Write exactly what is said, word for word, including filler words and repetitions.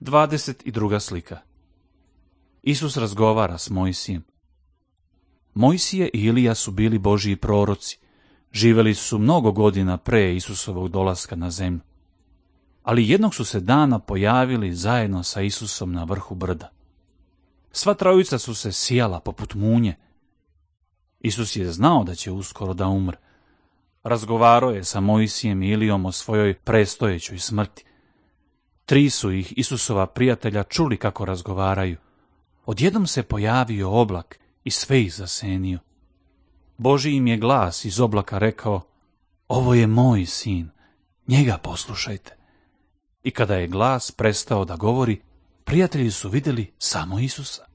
Dvadeset i druga slika. Isus razgovara s Mojsijem. Mojsije i Ilija su bili Božji proroci. Živjeli su mnogo godina pre Isusovog dolaska na zemlju. Ali jednog su se dana pojavili zajedno sa Isusom na vrhu brda. Sva trojica su se sijala poput munje. Isus je znao da će uskoro da umre. Razgovarao je sa Mojsijem i Ilijom o svojoj predstojećoj smrti. Tri su ih Isusova prijatelja čuli kako razgovaraju. Odjednom se pojavio oblak i sve ih zasenio. Božji im je glas iz oblaka rekao: ovo je moj sin, njega poslušajte. I kada je glas prestao da govori, prijatelji su vidjeli samo Isusa.